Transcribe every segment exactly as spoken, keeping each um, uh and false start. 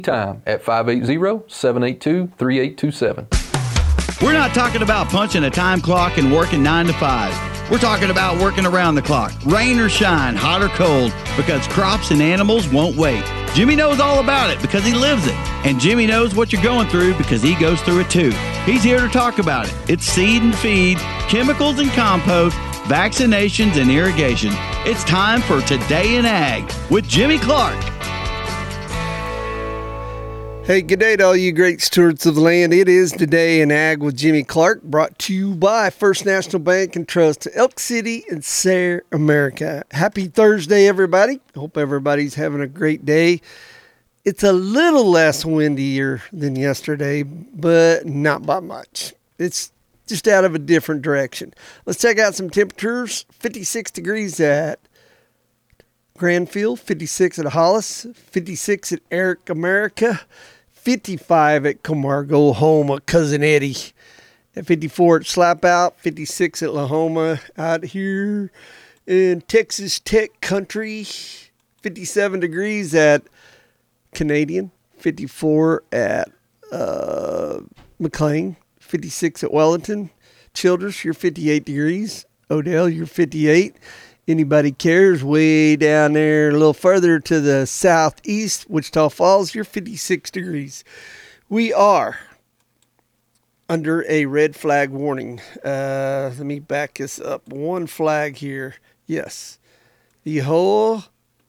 Time at five eight zero, seven eight two, three eight two seven. We're not talking about punching a time clock and working nine to five. We're talking about working around the clock, rain or shine, hot or cold, because crops and animals won't wait. Jimmy knows all about it because he lives it. And Jimmy knows what you're going through because he goes through it too. He's here to talk about it. It's seed and feed, chemicals and compost, vaccinations and irrigation. It's time for Today in Ag with Jimmy Clark. Hey, good day to all you great stewards of the land. It is Today in Ag with Jimmy Clark, brought to you by First National Bank and Trust, Elk City and Sayre, America. Happy Thursday, everybody. Hope everybody's having a great day. It's a little less windier than yesterday, but not by much. It's just out of a different direction. Let's check out some temperatures. fifty-six degrees at Granfield, fifty-six at Hollis, fifty-six at Eric, America, fifty-five at Camargo, Homa, Cousin Eddie, at fifty-four at Slapout, fifty-six at Lahoma, out here in Texas Tech Country, fifty-seven degrees at Canadian, fifty-four at uh, McLean, fifty-six at Wellington, Childress, you're fifty-eight degrees, Odell, you're fifty-eight. Anybody cares, way down there a little further to the southeast, Wichita Falls, you're fifty-six degrees. We are under a red flag warning. Uh, let me back this up. One flag here. Yes. The whole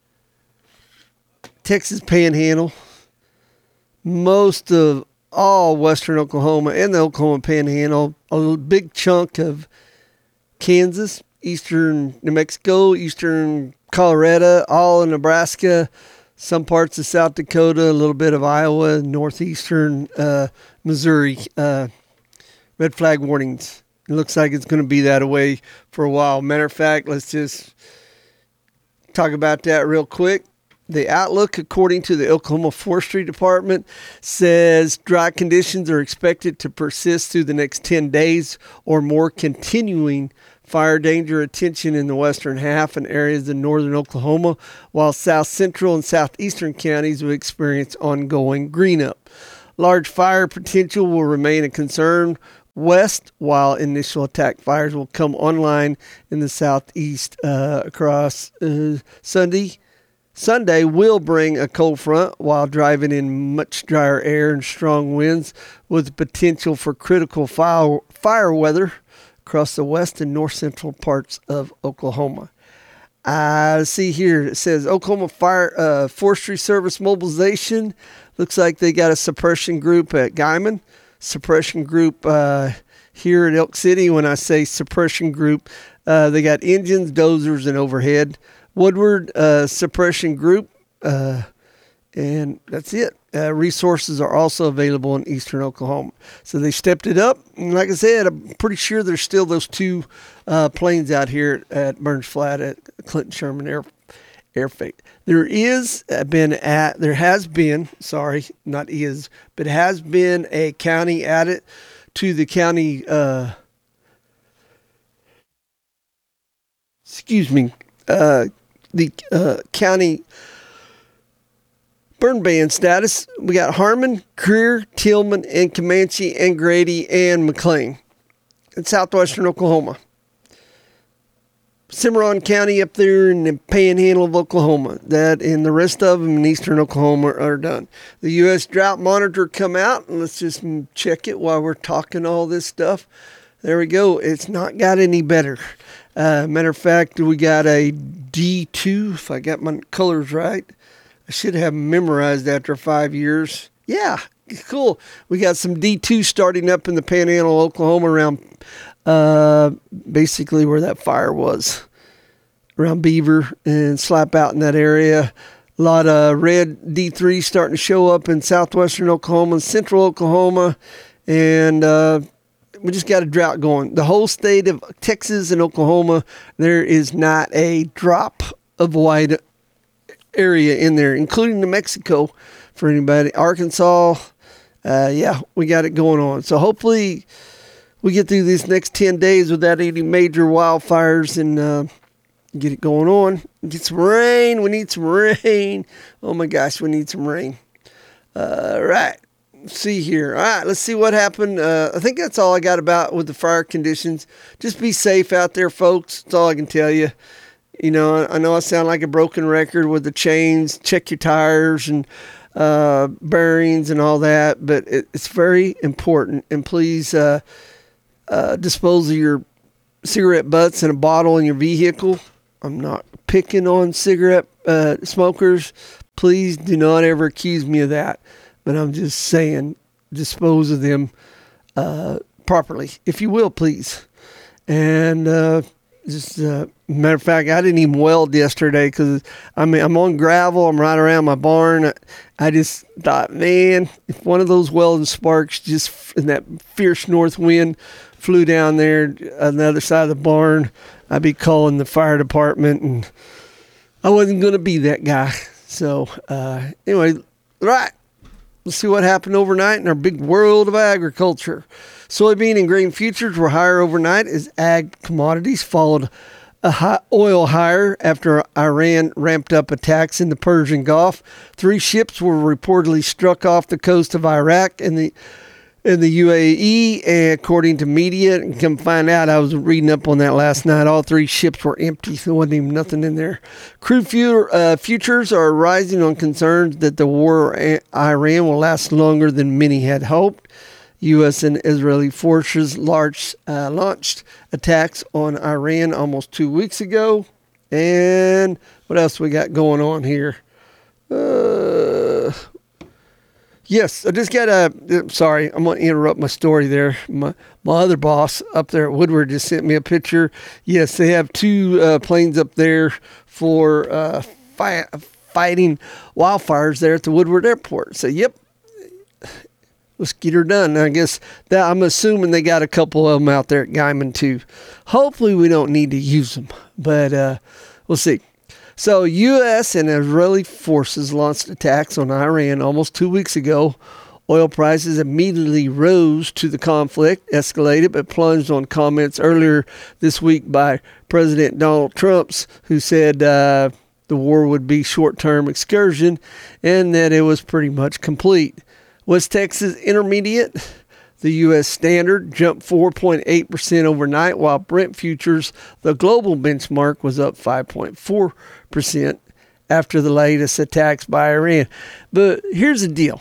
Texas Panhandle, most of all western Oklahoma and the Oklahoma Panhandle, a big chunk of Kansas, eastern New Mexico, eastern Colorado, all in Nebraska, some parts of South Dakota, a little bit of Iowa, northeastern uh, Missouri. Uh, red flag warnings. It looks like it's going to be that way for a while. Matter of fact, let's just talk about that real quick. The outlook, according to the Oklahoma Forestry Department, says dry conditions are expected to persist through the next ten days or more, continuing fire danger attention in the western half and areas in northern Oklahoma, while south central and southeastern counties will experience ongoing green up. Large fire potential will remain a concern west, while initial attack fires will come online in the southeast uh, across uh, Sunday. Sunday will bring a cold front while driving in much drier air and strong winds, with potential for critical fire, fire weather across the west and north central parts of Oklahoma. I see here it says Oklahoma Fire uh, Forestry Service mobilization. Looks like they got a suppression group at Guyman, suppression group uh, here at Elk City. When I say suppression group, uh, they got engines, dozers, and overhead. Woodward uh, suppression group, uh, and that's it. Uh, resources are also available in eastern Oklahoma. So they stepped it up. And like I said, I'm pretty sure there's still those two uh, planes out here at Burns Flat at Clinton Sherman Air Airfield. There is been at there has been sorry not is but has been a county added to the county. Uh, excuse me, uh, the uh, county burn ban status. We got Harmon, Greer, Tillman, and Comanche, and Grady, and McLean in southwestern Oklahoma. Cimarron County up there in the panhandle of Oklahoma. That and the rest of them in eastern Oklahoma are done. The U S Drought Monitor come out, and let's just check it while we're talking all this stuff. There we go. It's not got any better. Uh, matter of fact, we got a D two, if I got my colors right. I should have memorized after five years. Yeah, cool. We got some D two starting up in the Panhandle, Oklahoma, around uh, basically where that fire was, around Beaver and Slapout in that area. A lot of red D three starting to show up in southwestern Oklahoma, central Oklahoma, and uh, we just got a drought going. The whole state of Texas and Oklahoma, there is not a drop of white area in there, including New Mexico for anybody. Arkansas, uh, yeah, we got it going on. So hopefully we get through these next ten days without any major wildfires and uh, get it going on. Get some rain. We need some rain. Oh my gosh, we need some rain. Uh, right. Let's see here. All right, let's see what happened. Uh, I think that's all I got about with the fire conditions. Just be safe out there, folks. That's all I can tell you. You know, I know I sound like a broken record with the chains. Check your tires and uh, bearings and all that, but it, it's very important. And please uh, uh, dispose of your cigarette butts in a bottle in your vehicle. I'm not picking on cigarette uh, smokers. Please do not ever accuse me of that. But I'm just saying, dispose of them uh, properly, if you will, please. And uh, just uh, matter of fact, I didn't even weld yesterday because I mean I'm on gravel. I'm right around my barn. I, I just thought, man, if one of those welding sparks just in that fierce north wind flew down there on the other side of the barn, I'd be calling the fire department, and I wasn't going to be that guy. So uh, anyway, right. Let's see what happened overnight in our big world of agriculture. Soybean and grain futures were higher overnight as ag commodities followed a high oil higher after Iran ramped up attacks in the Persian Gulf. Three ships were reportedly struck off the coast of Iraq and the in the U A E, and according to media, and come find out, I was reading up on that last night, all three ships were empty, so there wasn't even nothing in there. Crude fuel, uh, futures are rising on concerns that the war in Iran will last longer than many had hoped. U S and Israeli forces large, uh, launched attacks on Iran almost two weeks ago. And what else we got going on here? Uh... Yes, I just got a, sorry, I'm going to interrupt my story there. My my other boss up there at Woodward just sent me a picture. Yes, they have two uh, planes up there for uh, fi- fighting wildfires there at the Woodward Airport. So, yep, let's get her done. I guess that I'm assuming they got a couple of them out there at Guyman too. Hopefully we don't need to use them, but uh, we'll see. So U S and Israeli forces launched attacks on Iran almost two weeks ago. Oil prices immediately rose to the conflict, escalated, but plunged on comments earlier this week by President Donald Trump, who said uh, the war would be short-term excursion and that it was pretty much complete. West Texas Intermediate, the U S Standard, jumped four point eight percent overnight, while Brent futures, the global benchmark, was up five point four percent after the latest attacks by Iran. But here's the deal.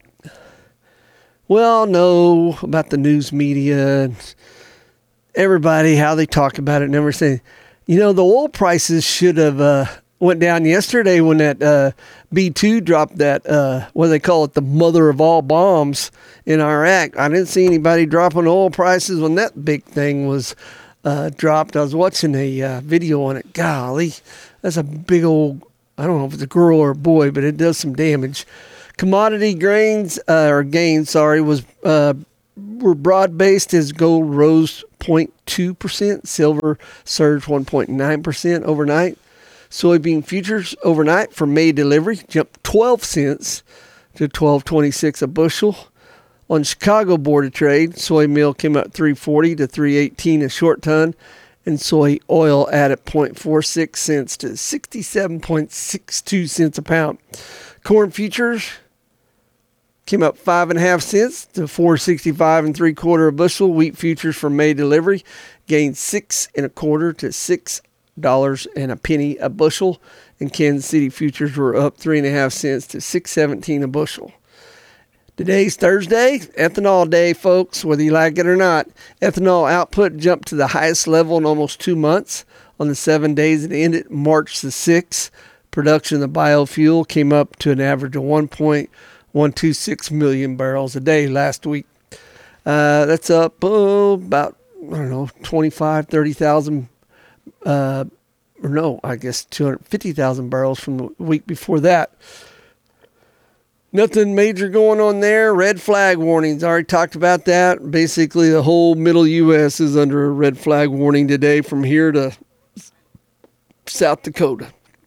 We all know about the news media and everybody, how they talk about it and everything. You know, the oil prices should have uh, went down yesterday when that uh, B two dropped that, uh, what do they call it, the mother of all bombs in Iraq. I didn't see anybody dropping oil prices when that big thing was uh, dropped. I was watching a uh, video on it. Golly, that's a big old, I don't know if it's a girl or a boy, but it does some damage. Commodity grains, uh, or gains, sorry, was uh, were broad-based as gold rose zero point two percent, silver surged one point nine percent overnight. Soybean futures overnight for May delivery jumped twelve cents to twelve twenty-six a bushel. On Chicago Board of Trade, soy meal came up three forty to three eighteen a short ton, and soy oil added zero point four six cents to sixty-seven point six two cents a pound. Corn futures came up five and a half cents to four sixty-five and three quarter a bushel. Wheat futures for May delivery gained six and a quarter to six dollars and a penny a bushel, and Kansas City futures were up three and a half cents to six seventeen a bushel. Today's Thursday, ethanol day, folks, whether you like it or not. Ethanol output jumped to the highest level in almost two months. On the seven days that ended March the sixth, production of biofuel came up to an average of one point one two six million barrels a day last week. Uh, that's up oh, about, I don't know, twenty-five, thirty thousand, uh, or no, I guess two hundred fifty thousand barrels from the week before that. Nothing major going on there. Red flag warnings. I already talked about that. Basically, the whole middle U S is under a red flag warning today from here to South Dakota.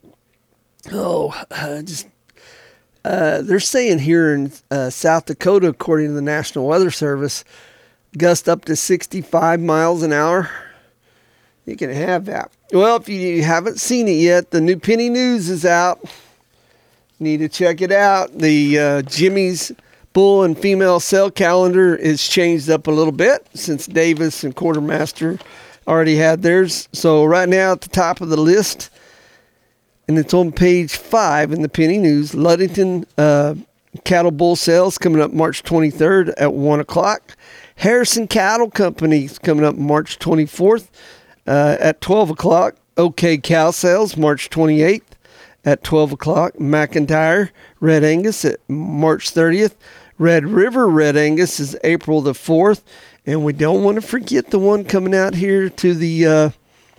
Oh, uh, just uh, they're saying here in uh, South Dakota, according to the National Weather Service, gust up to sixty-five miles an hour. You can have that. Well, if you haven't seen it yet, the new Penny News is out. Need to check it out. The uh, Jimmy's bull and female cell calendar is changed up a little bit since Davis and Quartermaster already had theirs. So right now at the top of the list, and it's on page five in the Penny News, Ludington uh, Cattle Bull Sales coming up March twenty-third at one o'clock. Harrison Cattle Company coming up March twenty-fourth uh, at twelve o'clock. OK Cow Sales March twenty-eighth at twelve o'clock. McIntyre Red Angus at March thirtieth. Red River Red Angus is April the fourth. And we don't want to forget the one coming out here to the uh,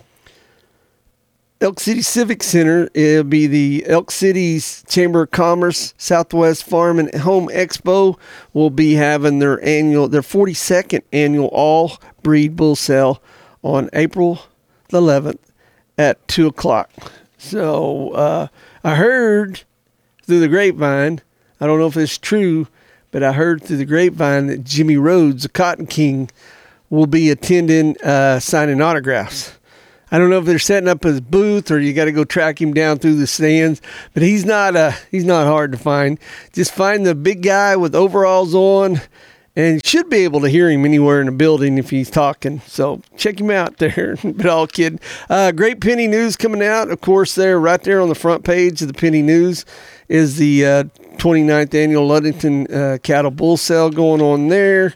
Elk City Civic Center. It'll be the Elk City's Chamber of Commerce Southwest Farm and Home Expo. Will be having their annual, their forty-second annual all breed bull sale on April the eleventh at two o'clock. So uh, I heard through the grapevine, I don't know if it's true, but I heard through the grapevine that Jimmy Rhodes, the Cotton King, will be attending uh, signing autographs. I don't know if they're setting up his booth or you got to go track him down through the stands, but he's not uh, he's not hard to find. Just find the big guy with overalls on, and you should be able to hear him anywhere in the building if he's talking. So check him out there. But all kidding. Uh, great Penny News coming out. Of course, there right there on the front page of the Penny News is the uh, twenty-ninth annual Ludington uh, Cattle Bull Sale going on there.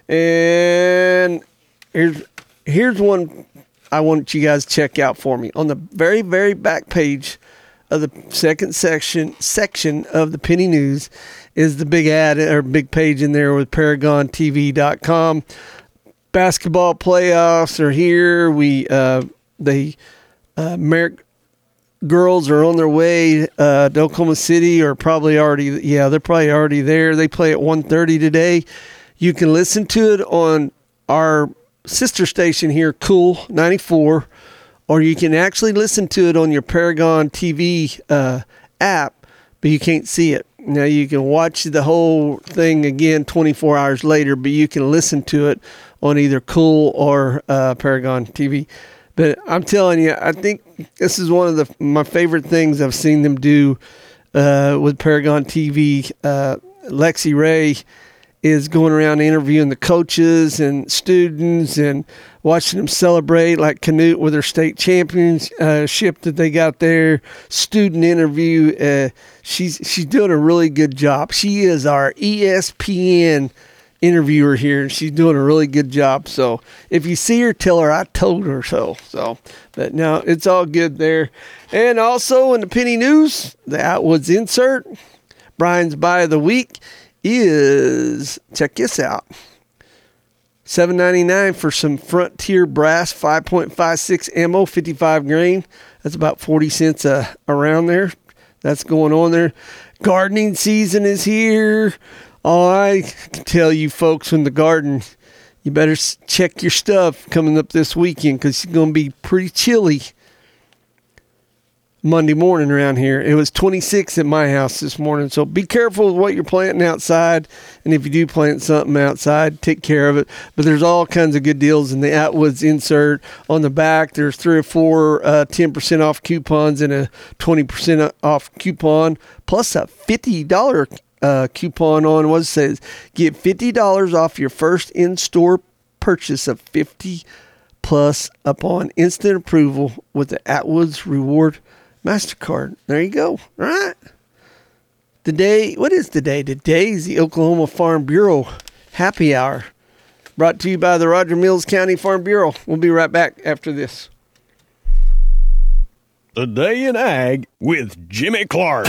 And here's here's one I want you guys to check out for me. On the very, very back page of the second section section of the Penny News is the big ad or big page in there with Paragon T V dot com. Basketball playoffs are here. We uh, the uh, Merrick girls are on their way uh, to Oklahoma City, or probably already. Yeah, they're probably already there. They play at one thirty today. You can listen to it on our sister station here, Cool ninety-four, or you can actually listen to it on your Paragon T V uh, app, but you can't see it. Now, you can watch the whole thing again twenty-four hours later, but you can listen to it on either Cool or uh, Paragon T V. But I'm telling you, I think this is one of the my favorite things I've seen them do uh, with Paragon T V. Uh, Lexi Ray is going around interviewing the coaches and students and watching them celebrate, like Canute with their state championship that they got there. Student interview. Uh, she's she's doing a really good job. She is our E S P N interviewer here, and she's doing a really good job. So if you see her, tell her I told her so. So, but no, it's all good there. And also in the Penny News, the Atwoods insert, Brian's Buy of the Week is, check this out, seven ninety-nine for some Frontier Brass five point five six ammo, fifty-five grain. That's about forty cents uh, around there. That's going on there. Gardening season is here. Oh, I can tell you folks in the garden, you better check your stuff coming up this weekend, because it's going to be pretty chilly Monday morning around here. It was twenty-six at my house this morning, so be careful with what you're planting outside, and if you do plant something outside, take care of it. But there's all kinds of good deals in the Atwoods insert. On the back, there's three or four uh, ten percent off coupons and a twenty percent off coupon, plus a fifty dollars uh, coupon on what it says. Get fifty dollars off your first in-store purchase of fifty plus upon instant approval with the Atwoods Reward MasterCard. There you go. All right. Today, what is today? Today is the Oklahoma Farm Bureau Happy Hour, brought to you by the Roger Mills County Farm Bureau. We'll be right back after this. The Day in Ag with Jimmy Clark.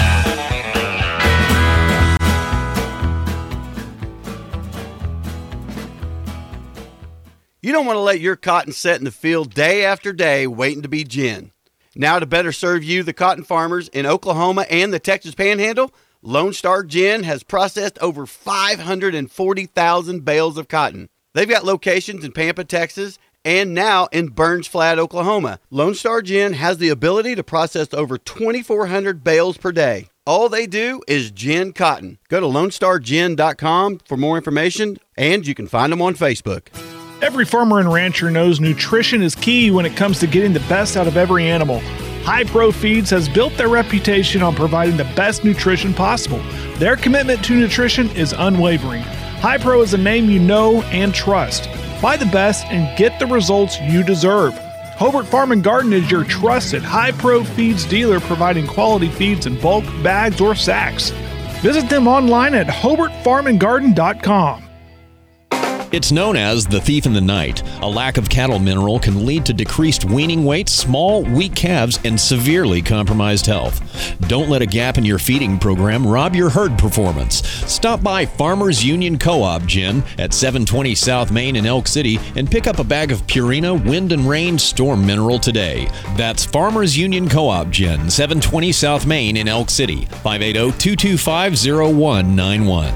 You don't want to let your cotton set in the field day after day waiting to be gin. Now, to better serve you, the cotton farmers in Oklahoma and the Texas Panhandle, Lone Star Gin has processed over five hundred forty thousand bales of cotton. They've got locations in Pampa, Texas, and now in Burns Flat, Oklahoma. Lone Star Gin has the ability to process over twenty-four hundred bales per day. All they do is gin cotton. Go to lone star gin dot com for more information, and you can find them on Facebook. Every farmer and rancher knows nutrition is key when it comes to getting the best out of every animal. High Pro Feeds has built their reputation on providing the best nutrition possible. Their commitment to nutrition is unwavering. High Pro is a name you know and trust. Buy the best and get the results you deserve. Hobart Farm and Garden is your trusted High Pro Feeds dealer, providing quality feeds in bulk, bags, or sacks. Visit them online at hobart farm and garden dot com. It's known as the thief in the night. A lack of cattle mineral can lead to decreased weaning weight, small, weak calves, and severely compromised health. Don't let a gap in your feeding program rob your herd performance. Stop by Farmers Union Co-op Gin at seven twenty South Main in Elk City and pick up a bag of Purina Wind and Rain Storm Mineral today. That's Farmers Union Co-op Gin, seven twenty South Main in Elk City, five eight zero, two two five, zero one nine one.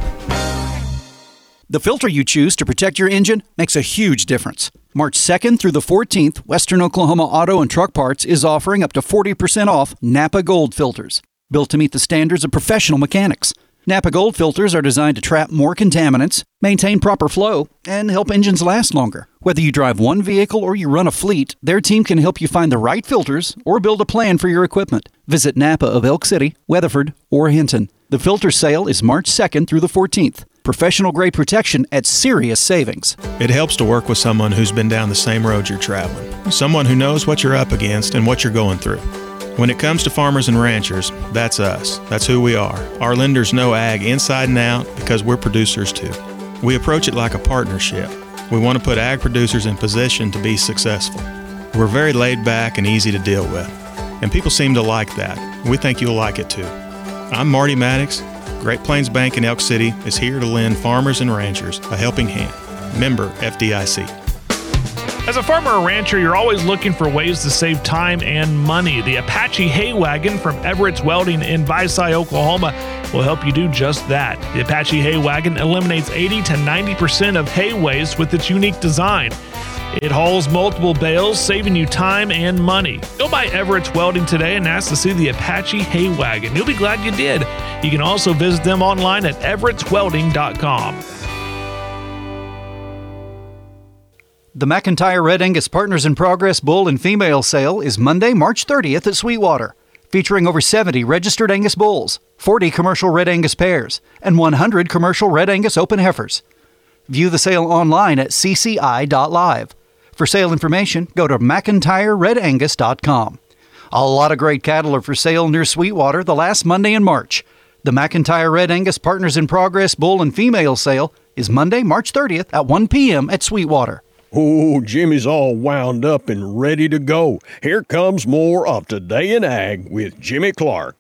The filter you choose to protect your engine makes a huge difference. March second through the fourteenth, Western Oklahoma Auto and Truck Parts is offering up to forty percent off Napa Gold filters, built to meet the standards of professional mechanics. Napa Gold filters are designed to trap more contaminants, maintain proper flow, and help engines last longer. Whether you drive one vehicle or you run a fleet, their team can help you find the right filters or build a plan for your equipment. Visit Napa of Elk City, Weatherford, or Hinton. The filter sale is March second through the fourteenth. Professional-grade protection at serious savings. It helps to work with someone who's been down the same road you're traveling. Someone who knows what you're up against and what you're going through. When it comes to farmers and ranchers, that's us. That's who we are. Our lenders know ag inside and out because we're producers too. We approach it like a partnership. We want to put ag producers in position to be successful. We're very laid back and easy to deal with. And people seem to like that. We think you'll like it too. I'm Marty Maddox. Great Plains Bank in Elk City is here to lend farmers and ranchers a helping hand. Member F D I C. As a farmer or rancher, you're always looking for ways to save time and money. The Apache Hay Wagon from Everett's Welding in Visay, Oklahoma will help you do just that. The Apache Hay Wagon eliminates eighty to ninety percent of hay waste with its unique design. It hauls multiple bales, saving you time and money. Go by Everett's Welding today and ask to see the Apache Hay Wagon. You'll be glad you did. You can also visit them online at everetts welding dot com. The McIntyre Red Angus Partners in Progress Bull and Female Sale is Monday, March thirtieth at Sweetwater, featuring over seventy registered Angus bulls, forty commercial Red Angus pairs, and one hundred commercial Red Angus open heifers. View the sale online at c c i dot live. For sale information, go to mcintyre red angus dot com. A lot of great cattle are for sale near Sweetwater the last Monday in March. The McIntyre Red Angus Partners in Progress Bull and Female Sale is Monday, March thirtieth at one p.m. at Sweetwater. Oh, Jimmy's all wound up and ready to go. Here comes more of Today in Ag with Jimmy Clark.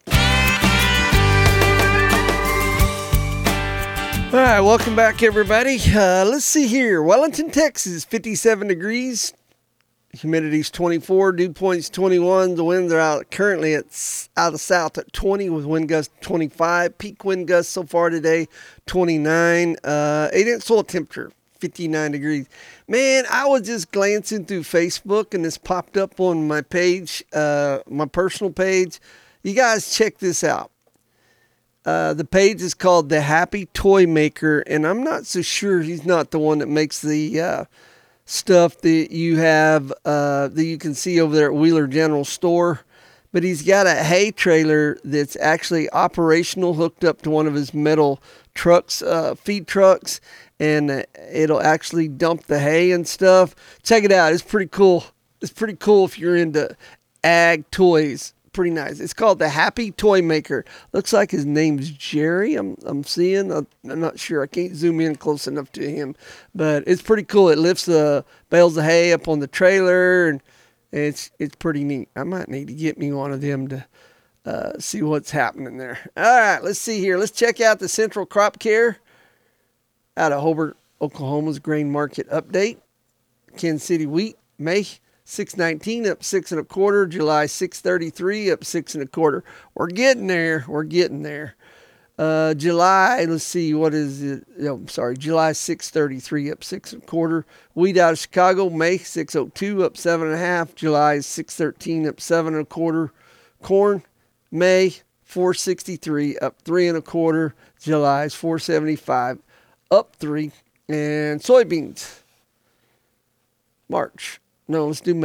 All right, welcome back, everybody. Uh, let's see here. Wellington, Texas, fifty-seven degrees. Humidity's twenty-four. Dew point's twenty-one. The winds are out currently at out of south at twenty with wind gusts twenty-five. Peak wind gusts so far today, twenty-nine. Uh, eight-inch soil temperature, fifty-nine degrees. Man, I was just glancing through Facebook, and this popped up on my page, uh, my personal page. You guys check this out. Uh, the page is called The Happy Toy Maker, and I'm not so sure he's not the one that makes the uh, stuff that you have, uh, that you can see over there at Wheeler General Store. But he's got a hay trailer that's actually operational, hooked up to one of his metal trucks, uh, feed trucks, and uh, it'll actually dump the hay and stuff. Check it out. It's pretty cool. It's pretty cool if you're into ag toys. Pretty nice. It's called The Happy Toy Maker. Looks like his name's Jerry. I'm I'm seeing. I'm not sure. I can't zoom in close enough to him, but it's pretty cool. It lifts the bales of hay up on the trailer, and it's it's pretty neat. I might need to get me one of them to uh, see what's happening there. All right, let's see here. Let's check out the Central Crop Care out of Hobart, Oklahoma's grain market update. Kansas City wheat, May six nineteen up six and a quarter. July six thirty-three up six and a quarter. We're getting there. We're getting there. Uh, July, let's see, what is it? Oh, sorry, July six thirty-three up six and a quarter. Wheat out of Chicago, May six oh two up seven and a half. July six thirteen up seven and a quarter. Corn, May four sixty-three up three and a quarter. July's four seventy-five up three. And soybeans, March. No, let's do May.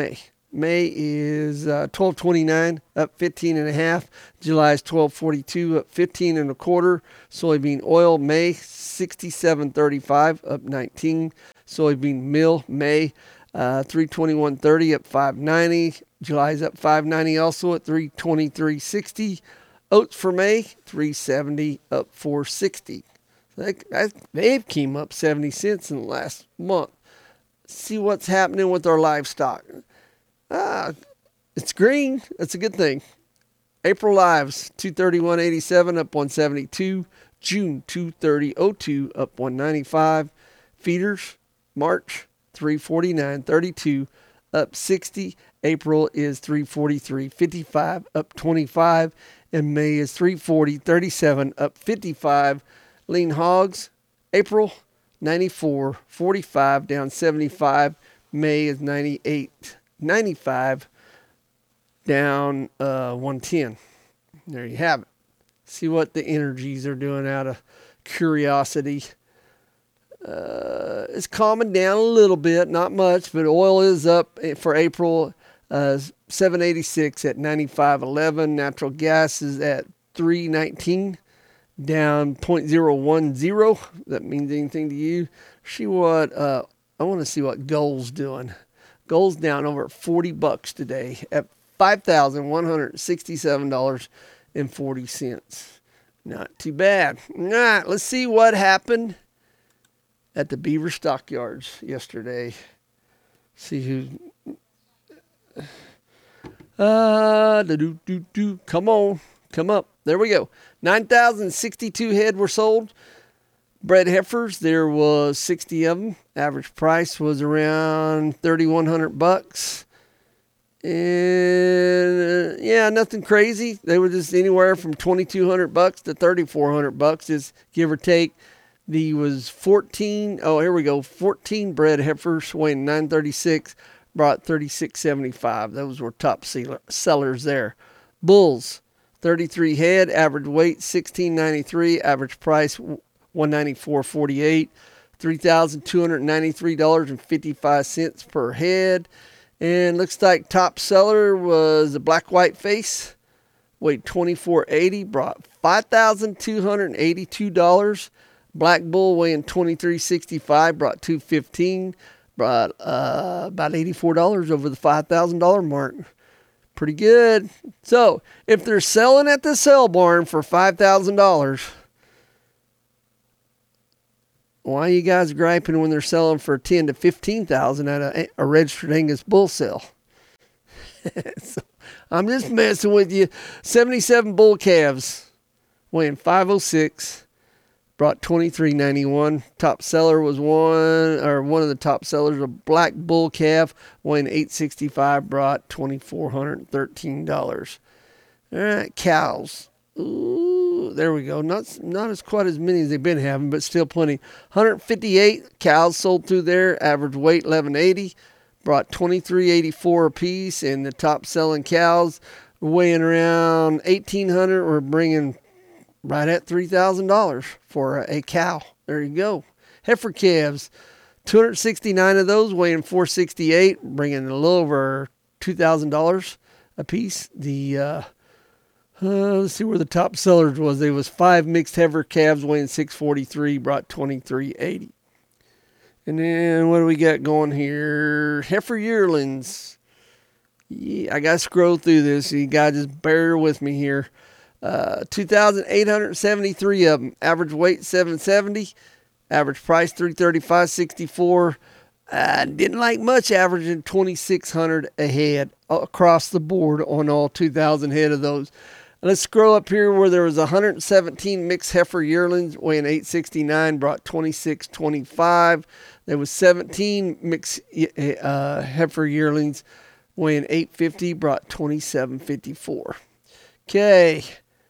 May is uh, twelve twenty-nine, up fifteen and a half. July is twelve forty-two, up fifteen and a quarter. Soybean oil, May sixty-seven thirty-five, up nineteen. Soybean meal, May uh, three twenty-one thirty, up five ninety. July is up five ninety, also at three twenty-three sixty. Oats for May, three seventy, up four sixty. They, they've came up seventy cents in the last month. See what's happening with our livestock. Ah, it's green. That's a good thing. April lives, two thirty-one eighty-seven, up one seventy-two. June, two thirty oh two, up one ninety-five. Feeders, March, three forty-nine thirty-two, up sixty. April is three forty-three fifty-five, up twenty-five. And May is three forty thirty-seven, up fifty-five. Lean hogs, April, ninety-four forty-five, down seventy-five. May is ninety-eight ninety-five, down uh, one ten. There you have it. See what the energies are doing out of curiosity. Uh, it's calming down a little bit, not much, but oil is up for April, uh, seven eighty-six at ninety-five eleven. Natural gas is at three nineteen, down point zero one zero. That means anything to you? See what, uh, I want to see what gold's doing. Gold's down over forty bucks today at five thousand one hundred sixty-seven dollars and forty cents. Not too bad. All right, let's see what happened at the Beaver Stockyards yesterday. See who. Uh, do do do. Come on, come up. There we go. nine thousand sixty-two head were sold. Bred heifers, there was sixty of them. Average price was around thirty-one hundred bucks. And uh, yeah, nothing crazy. They were just anywhere from twenty-two hundred bucks to thirty-four hundred bucks, just give or take. The was fourteen. Oh, here we go. fourteen bred heifers weighing nine thirty-six, brought thirty-six seventy-five. Those were top sellers there. Bulls, thirty-three head, average weight sixteen ninety-three, average price one ninety-four forty-eight, three thousand two hundred ninety-three dollars and fifty-five cents per head. And looks like top seller was a black white face, weighed twenty-four eighty, brought five thousand two hundred eighty-two dollars. Black bull weighing twenty-three sixty-five, brought two fifteen, brought uh, about eighty-four dollars over the five thousand dollars mark. Pretty good. So if they're selling at the sale barn for five thousand dollars, why are you guys griping when they're selling for ten to fifteen thousand at a, a registered Angus bull sale? So, I'm just messing with you. seventy-seven bull calves weighing five oh six, brought twenty-three ninety-one. Top seller was one, or one of the top sellers, a black bull calf weighing eight sixty-five, brought twenty-four hundred thirteen dollars. All right, cows. Ooh, there we go. Not not as quite as many as they've been having, but still plenty. one hundred fifty-eight cows sold through there. Average weight eleven eighty. Brought twenty-three eighty-four a piece, and the top selling cows weighing around eighteen hundred. We're bringing right at three thousand dollars for a, a cow. There you go. Heifer calves, two hundred sixty-nine of those weighing four sixty-eight, bringing a little over two thousand dollars a piece. The uh, Uh, let's see where the top sellers was. There was five mixed heifer calves weighing six forty-three, brought twenty-three eighty. And then what do we got going here? Heifer yearlings. Yeah, I got to scroll through this. You got to just bear with me here. Uh, two thousand eight hundred seventy-three of them. Average weight seven seventy. Average price three thirty-five sixty-four. I didn't like much, averaging twenty-six hundred a head across the board on all two thousand head of those. Let's scroll up here where there was one hundred seventeen mixed heifer yearlings weighing eight sixty-nine, brought twenty-six twenty-five. There was seventeen mixed uh, heifer yearlings weighing eight fifty, brought twenty-seven fifty-four. Okay.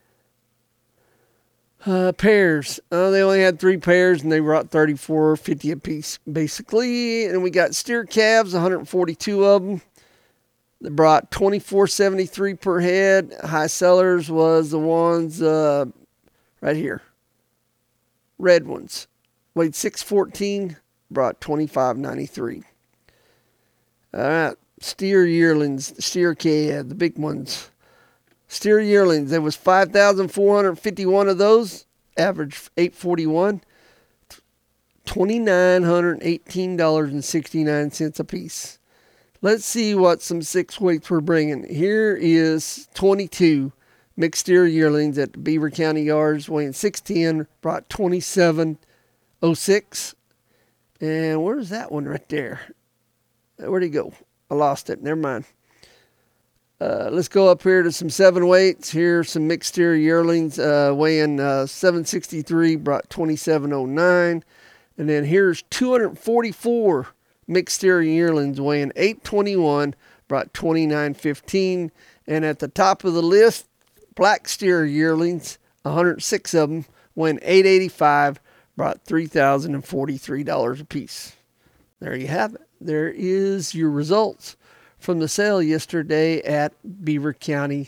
Uh, pairs. Uh, they only had three pairs, and they brought thirty-four fifty a piece, basically. And we got steer calves, one hundred forty-two of them. They brought twenty-four seventy-three per head. High sellers was the ones uh, right here. Red ones. Weighed six fourteen, brought twenty-five ninety-three. All right. steer yearlings, steer calf, the big ones. Steer yearlings, there was five thousand four hundred fifty-one of those, average eight forty-one, two thousand nine hundred eighteen dollars and sixty-nine cents a piece. Let's see what some six weights we're bringing. Here is twenty-two mixed steer yearlings at the Beaver County Yards, weighing six ten, brought twenty-seven oh six. And where's that one right there? Where'd he go? I lost it. Never mind. Uh, let's go up here to some seven weights. Here's some mixed steer yearlings uh, weighing uh, seven sixty-three, brought twenty-seven oh nine. And then here's two hundred forty-four mixed steer yearlings weighing eight twenty-one, brought twenty-nine fifteen. And at the top of the list, black steer yearlings, one hundred six of them, weighing eight eighty-five, brought three thousand forty-three dollars a piece. There you have it. There is your results from the sale yesterday at Beaver County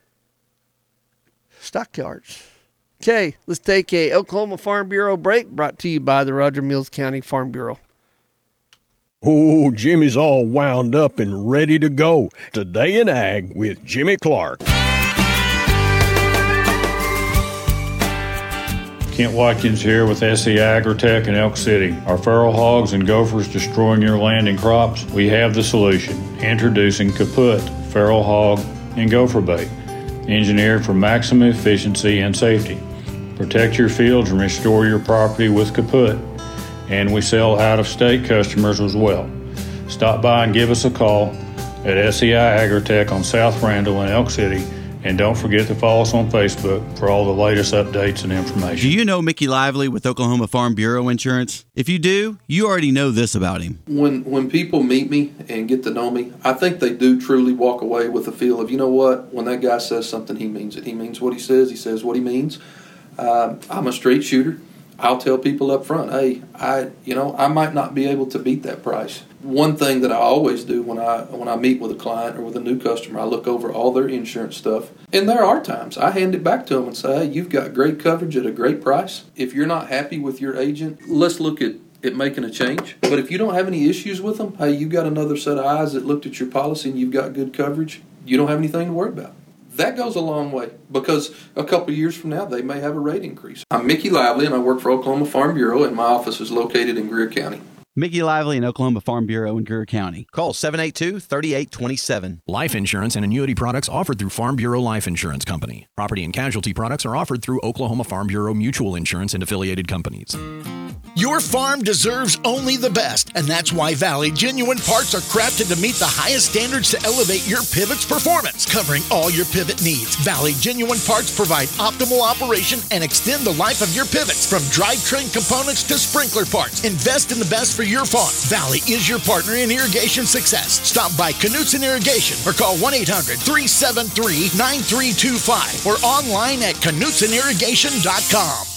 Stockyards. Okay, let's take a Oklahoma Farm Bureau break, brought to you by the Roger Mills County Farm Bureau. Oh, Jimmy's all wound up and ready to go. Today in Ag with Jimmy Clark. Kent Watkins here with S E Agritech in Elk City. Are feral hogs and gophers destroying your land and crops? We have the solution. Introducing Kaput Feral Hog and Gopher Bait, engineered for maximum efficiency and safety. Protect your fields and restore your property with Kaput. And we sell out-of-state customers as well. Stop by and give us a call at S E I Agritech on South Randall in Elk City. And don't forget to follow us on Facebook for all the latest updates and information. Do you know Mickey Lively with Oklahoma Farm Bureau Insurance? If you do, you already know this about him. When when people meet me and get to know me, I think they do truly walk away with a feel of, you know what, when that guy says something, he means it. He means what he says. He says what he means. Uh, I'm a straight shooter. I'll tell people up front, hey, I you know I might not be able to beat that price. One thing that I always do when I when I meet with a client or with a new customer, I look over all their insurance stuff. And there are times I hand it back to them and say, hey, you've got great coverage at a great price. If you're not happy with your agent, let's look at, at making a change. But if you don't have any issues with them, hey, you got another set of eyes that looked at your policy and you've got good coverage, you don't have anything to worry about. That goes a long way, because a couple of years from now, they may have a rate increase. I'm Mickey Lively, and I work for Oklahoma Farm Bureau, and my office is located in Greer County. Mickey Lively and Oklahoma Farm Bureau in Greer County. Call seven eight two, three eight two seven. Life insurance and annuity products offered through Farm Bureau Life Insurance Company. Property and casualty products are offered through Oklahoma Farm Bureau Mutual Insurance and affiliated companies. Your farm deserves only the best, and that's why Valley Genuine Parts are crafted to meet the highest standards to elevate your pivot's performance, covering all your pivot needs. Valley Genuine Parts provide optimal operation and extend the life of your pivots, from drivetrain components to sprinkler parts. Invest in the best for your farm. Valley is your partner in irrigation success. Stop by Knutson Irrigation or call one eight hundred, three seven three, nine three two five or online at knutson irrigation dot com.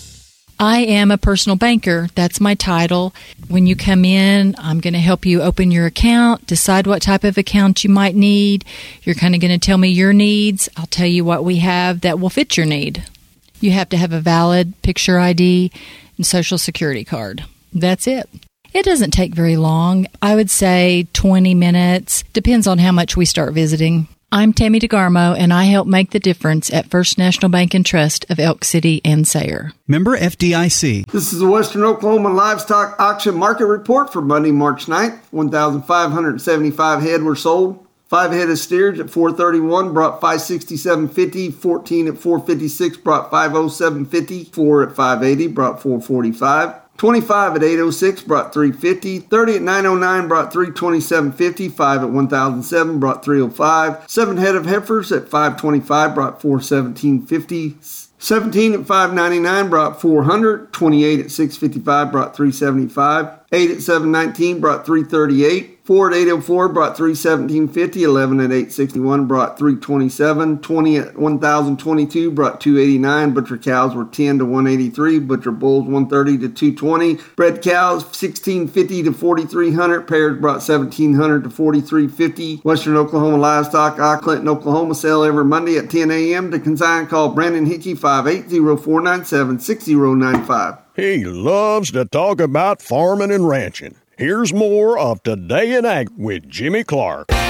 I am a personal banker. That's my title. When you come in, I'm going to help you open your account, decide what type of account you might need. You're kind of going to tell me your needs. I'll tell you what we have that will fit your need. You have to have a valid picture I D and social security card. That's it. It doesn't take very long. I would say twenty minutes. Depends on how much we start visiting. I'm Tammy DeGarmo, and I help make the difference at First National Bank and Trust of Elk City and Sayre. Member F D I C. This is the Western Oklahoma Livestock Auction Market Report for Monday, March ninth. one thousand five hundred seventy-five head were sold. Five head of steers at four thirty-one brought five sixty-seven fifty. fourteen at four fifty-six brought five oh seven fifty. Four at five eighty brought four forty-five. twenty-five at eight oh six brought three fifty. thirty at nine oh nine brought three twenty-seven fifty. five at one thousand seven brought three oh five. seven head of heifers at five twenty-five brought four seventeen fifty. seventeen at five ninety-nine brought four hundred. twenty-eight at six fifty-five brought three seventy-five. eight at seven nineteen brought three thirty-eight. four at eight oh four brought three seventeen fifty. eleven at eight sixty-one brought three twenty-seven. twenty at one thousand twenty-two brought two eighty-nine. Butcher cows were ten to one eighty-three. Butcher bulls one thirty to two twenty. Bred cows sixteen fifty to forty-three hundred. Pairs brought seventeen hundred to forty-three fifty. Western Oklahoma Livestock, I Clinton, Oklahoma, sale every Monday at ten a.m. To consign, call Brandon Hickey five eight zero, four nine seven, six zero nine five. He loves to talk about farming and ranching. Here's more of Today in Ag with Jimmy Clark. All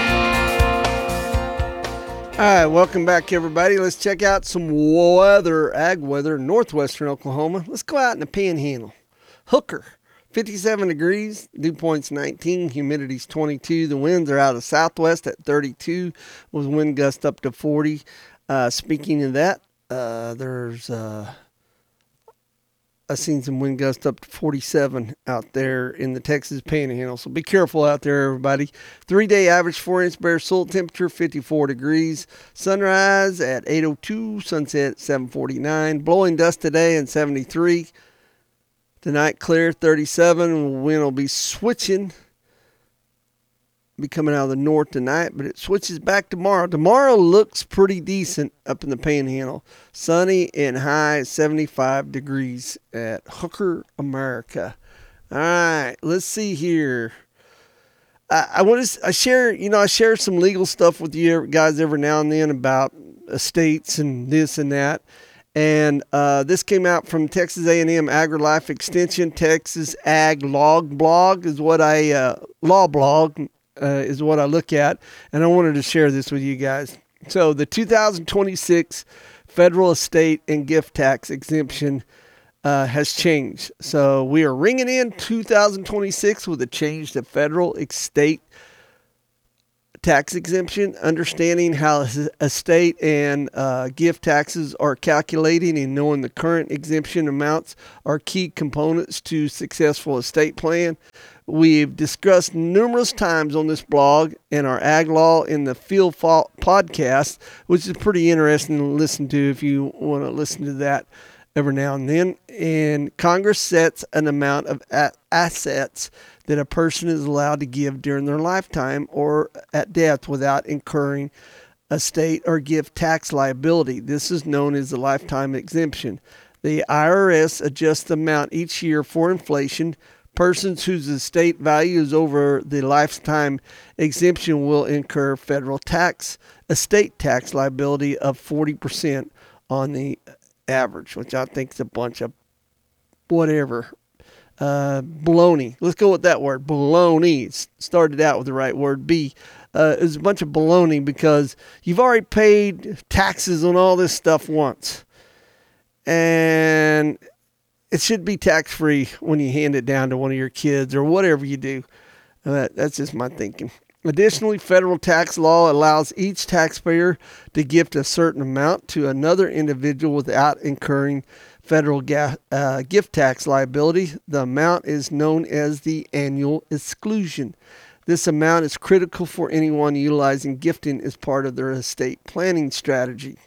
right, welcome back, everybody. Let's check out some weather, ag weather in northwestern Oklahoma. Let's go out in the Panhandle. Hooker, fifty-seven degrees, dew point's nineteen, humidity's twenty-two. The winds are out of southwest at thirty-two, with wind gust up to forty. Uh, speaking of that, uh, there's uh, I've seen some wind gusts up to forty-seven out there in the Texas Panhandle, so be careful out there, everybody. Three-day average four-inch bare soil temperature, fifty-four degrees. Sunrise at eight oh two, sunset at seven forty-nine. Blowing dust today and seventy-three. Tonight clear, thirty-seven. Wind will be switching. Be coming out of the north tonight, but it switches back tomorrow. Tomorrow looks pretty decent up in the Panhandle. Sunny and high seventy-five degrees at Hooker, America. All right, let's see here. I, I want to I share, you know, I share some legal stuff with you guys every now and then about estates and this and that. And uh, this came out from Texas A and M AgriLife Extension. Texas Ag Log Blog is what I uh, law blog. Uh, is what I look at, and I wanted to share this with you guys. So the two thousand twenty-six federal estate and gift tax exemption uh, has changed. So we are ringing in two thousand twenty-six with a change to federal estate tax exemption, understanding how estate and uh, gift taxes are calculating and knowing the current exemption amounts are key components to successful estate plan. We've discussed numerous times on this blog and our Ag Law in the Field podcast, which is pretty interesting to listen to if you want to listen to that every now and then. And Congress sets an amount of a- assets that a person is allowed to give during their lifetime or at death without incurring estate or gift tax liability. This is known as the lifetime exemption. The I R S adjusts the amount each year for inflation. Persons whose estate value is over the lifetime exemption will incur federal tax, estate tax liability of forty percent on the average, which I think is a bunch of whatever. Uh, baloney. Let's go with that word. Baloney. Started out with the right word, B. Uh, it's a bunch of baloney because you've already paid taxes on all this stuff once. And it should be tax-free when you hand it down to one of your kids or whatever you do. Uh, that's just my thinking. Additionally, federal tax law allows each taxpayer to gift a certain amount to another individual without incurring federal ga- uh, gift tax liability. The amount is known as the annual exclusion. This amount is critical for anyone utilizing gifting as part of their estate planning strategy.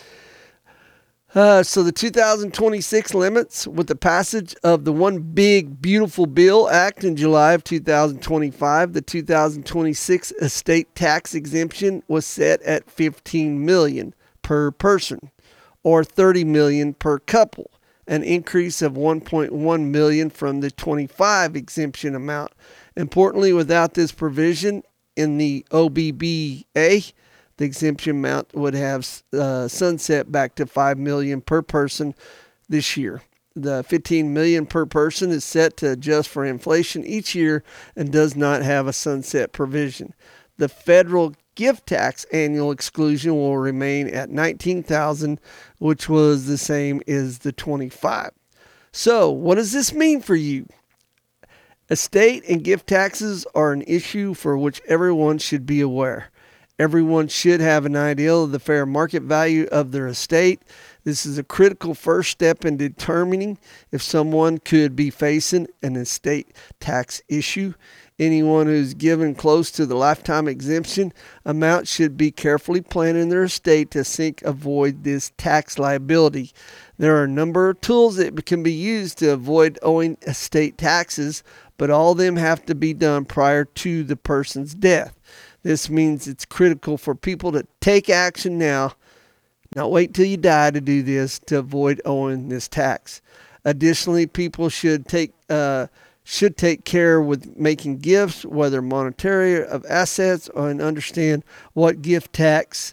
Uh, so the two thousand twenty-six limits with the passage of the One Big Beautiful Bill Act in July of two thousand twenty-five, the two thousand twenty-six estate tax exemption was set at fifteen million dollars per person or thirty million dollars per couple, an increase of one point one million dollars from the twenty-five exemption amount. Importantly, without this provision in the O B B A, the exemption amount would have uh, sunset back to five million dollars per person this year. The fifteen million dollars per person is set to adjust for inflation each year and does not have a sunset provision. The federal gift tax annual exclusion will remain at nineteen thousand dollars, which was the same as the twenty-five. So, what does this mean for you? Estate and gift taxes are an issue for which everyone should be aware. Everyone should have an idea of the fair market value of their estate. This is a critical first step in determining if someone could be facing an estate tax issue. Anyone who's given close to the lifetime exemption amount should be carefully planning their estate to seek avoid this tax liability. There are a number of tools that can be used to avoid owing estate taxes, but all of them have to be done prior to the person's death. This means it's critical for people to take action now, not wait till you die to do this, to avoid owing this tax. Additionally, people should take uh, should take care with making gifts, whether monetary of assets, or and understand what gift tax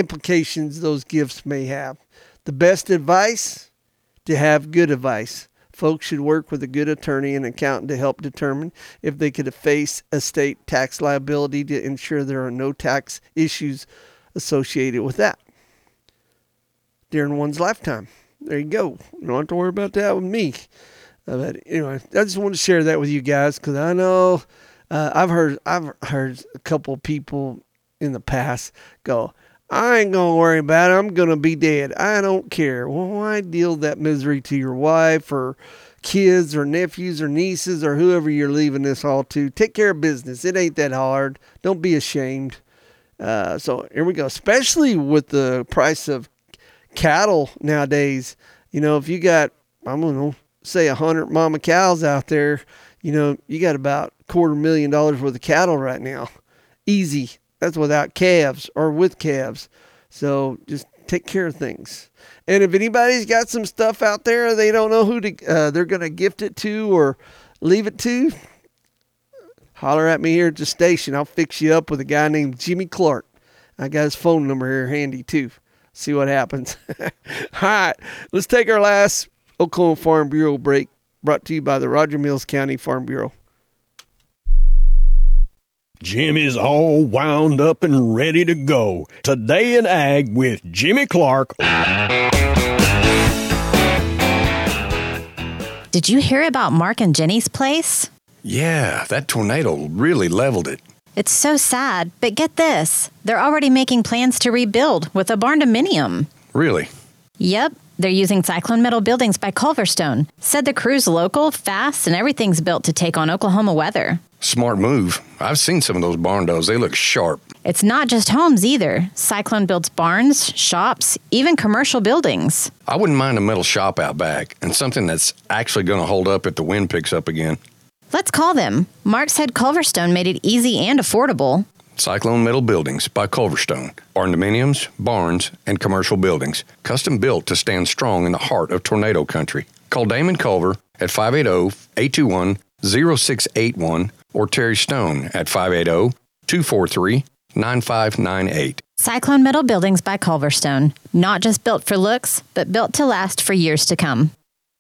implications those gifts may have. The best advice, to have good advice. Folks should work with a good attorney and accountant to help determine if they could face estate tax liability to ensure there are no tax issues associated with that during one's lifetime. There you go. You don't have to worry about that with me. Uh, but anyway, I just want to share that with you guys because I know uh, I've heard I've heard a couple of people in the past go, I ain't gonna worry about it. I'm gonna be dead. I don't care. Well, why deal that misery to your wife or kids or nephews or nieces or whoever you're leaving this all to? Take care of business. It ain't that hard. Don't be ashamed. Uh, so here we go. Especially with the price of cattle nowadays. You know, if you got, I'm gonna say a hundred mama cows out there, you know, you got about a quarter million dollars worth of cattle right now. Easy. That's without calves or with calves. So just take care of things. And if anybody's got some stuff out there they don't know who to, uh, they're going to gift it to or leave it to, holler at me here at the station. I'll fix you up with a guy named Jimmy Clark. I got his phone number here handy too. See what happens. All right, let's take our last Oklahoma Farm Bureau break, brought to you by the Roger Mills County Farm Bureau. Jimmy's all wound up and ready to go. Today in Ag with Jimmy Clark. Did you hear about Mark and Jenny's place? Yeah, that tornado really leveled it. It's so sad, but get this. They're already making plans to rebuild with a barn-dominium. Really? Yep. They're using Cyclone Metal Buildings by Culverstone. Said the crew's local, fast, and everything's built to take on Oklahoma weather. Smart move. I've seen some of those barn doors. They look sharp. It's not just homes either. Cyclone builds barns, shops, even commercial buildings. I wouldn't mind a metal shop out back and something that's actually going to hold up if the wind picks up again. Let's call them. Mark said Culverstone made it easy and affordable. Cyclone Metal Buildings by Culverstone. Barn-dominiums, barns, and commercial buildings. Custom built to stand strong in the heart of tornado country. Call Damon Culver at five eight zero, eight two one, zero six eight one or Terry Stone at five eight zero, two four three, nine five nine eight. Cyclone Metal Buildings by Culverstone. Not just built for looks, but built to last for years to come.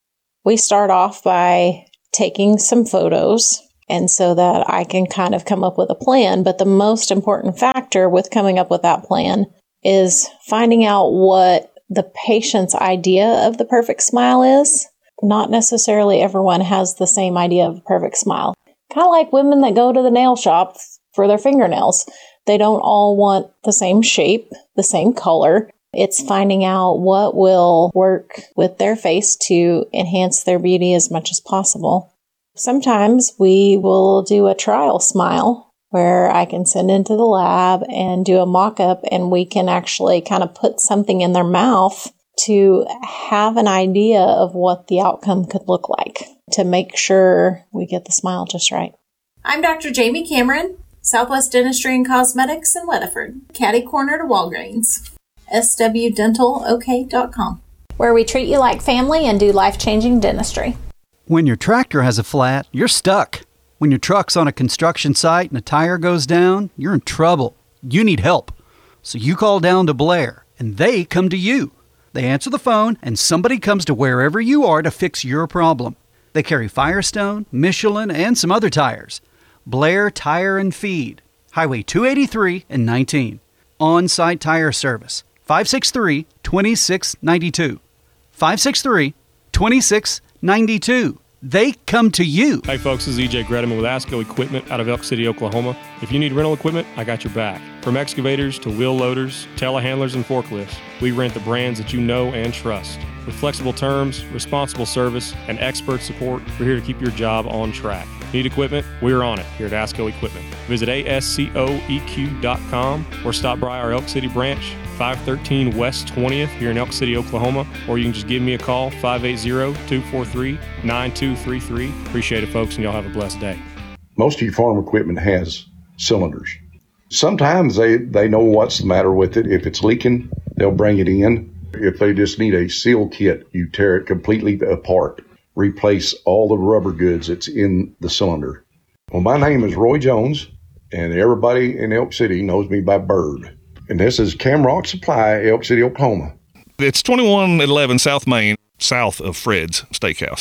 We start off by taking some photos, and so that I can kind of come up with a plan. But the most important factor with coming up with that plan is finding out what the patient's idea of the perfect smile is. Not necessarily everyone has the same idea of a perfect smile. Kind of like women that go to the nail shop for their fingernails. They don't all want the same shape, the same color. It's finding out what will work with their face to enhance their beauty as much as possible. Sometimes we will do a trial smile where I can send into the lab and do a mock-up, and we can actually kind of put something in their mouth to have an idea of what the outcome could look like to make sure we get the smile just right. I'm Doctor Jamie Cameron, Southwest Dentistry and Cosmetics in Weatherford, catty corner to Walgreens. S W dental O K dot com, where we treat you like family and do life-changing dentistry. When your tractor has a flat, you're stuck. When your truck's on a construction site and a tire goes down, you're in trouble. You need help. So you call down to Blair, and they come to you. They answer the phone, and somebody comes to wherever you are to fix your problem. They carry Firestone, Michelin, and some other tires. Blair Tire and Feed, Highway two eighty-three and nineteen. On-site tire service, five six three, two six nine two. five six three, two six nine two. They come to you. Hey folks, this is E J Gredeman with ASCO Equipment out of Elk City, Oklahoma. If you need rental equipment, I got your back. From excavators to wheel loaders, telehandlers, and forklifts, we rent the brands that you know and trust. With flexible terms, responsible service, and expert support, we're here to keep your job on track. Need equipment? We're on it here at ASCO Equipment. Visit A S C O E Q dot com or stop by our Elk City branch, five thirteen West twentieth here in Elk City, Oklahoma, or you can just give me a call, five eight zero, two four three, nine two three three. Appreciate it, folks, and y'all have a blessed day. Most of your farm equipment has cylinders. Sometimes they, they know what's the matter with it. If it's leaking, they'll bring it in. If they just need a seal kit, you tear it completely apart. Replace all the rubber goods that's in the cylinder. Well, my name is Roy Jones, and everybody in Elk City knows me by Bird. And this is Camrock Supply, Elk City, Oklahoma. It's twenty-one eleven South Main, south of Fred's Steakhouse.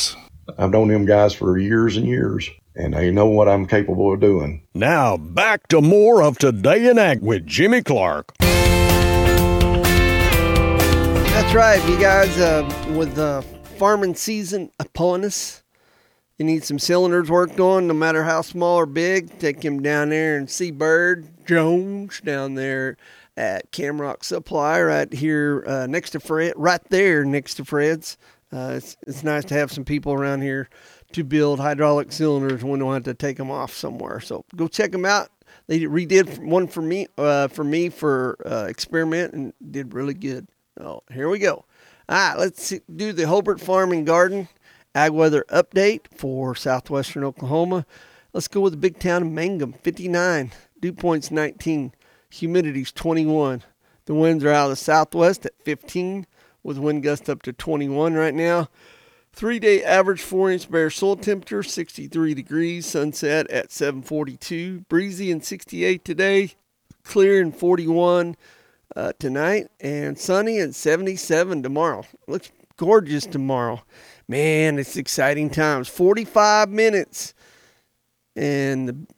I've known them guys for years and years, and they know what I'm capable of doing. Now back to more of Today in Ag with Jimmy Clark. That's right, you guys. Uh, with the farming season upon us, you need some cylinders worked on, no matter how small or big. Take him down there and see Bird Jones down there at Camrock Supply, right here uh, next to Fred, right there next to Fred's. Uh, it's it's nice to have some people around here to build hydraulic cylinders when we don't have to take them off somewhere. So go check them out. They redid one for me uh, for me for uh, experiment and did really good. Oh, here we go. All right, let's see, do the Hobart Farm and Garden ag weather update for southwestern Oklahoma. Let's go with the big town of Mangum, fifty-nine. Dew point's nineteen. Humidity's twenty-one. The winds are out of the southwest at fifteen, with wind gusts up to twenty-one right now. Three-day average four-inch bare soil temperature, sixty-three degrees. Sunset at seven forty-two. Breezy and sixty-eight today. Clear and forty-one uh, tonight. And sunny and seventy-seven tomorrow. Looks gorgeous tomorrow. Man, it's exciting times. forty-five minutes. And the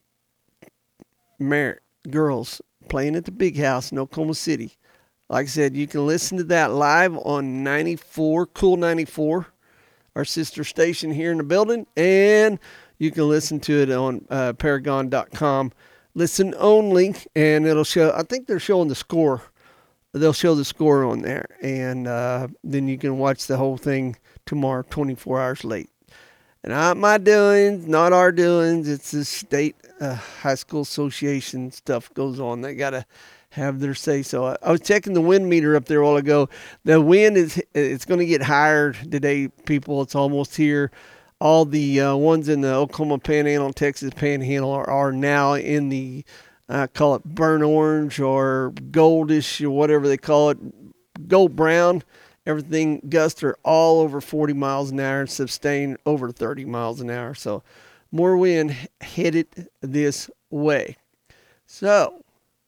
Merritt girls playing at the Big House in Oklahoma City. Like I said, you can listen to that live on ninety-four, Cool ninety-four, our sister station here in the building. And you can listen to it on uh, Paragon dot com. Listen only, and it'll show, I think they're showing the score. They'll show the score on there. And uh, then you can watch the whole thing tomorrow, twenty-four hours late. And not my doings, not our doings. It's the state uh, high school association stuff goes on. They got to have their say. So I, I was checking the wind meter up there a while ago. The wind is it's going to get higher today, people. It's almost here. All the uh, ones in the Oklahoma Panhandle, Texas Panhandle are, are now in the, I uh, call it burnt orange or goldish or whatever they call it, gold brown. Everything gusts are all over forty miles an hour and sustain over thirty miles an hour. So more wind headed this way. So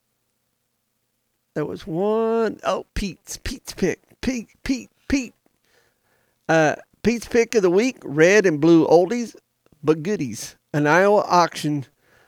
there was one, oh, Pete's, Pete's pick, Pete, Pete, Pete. Uh, Pete's pick of the week, red and blue oldies, but goodies. An Iowa auction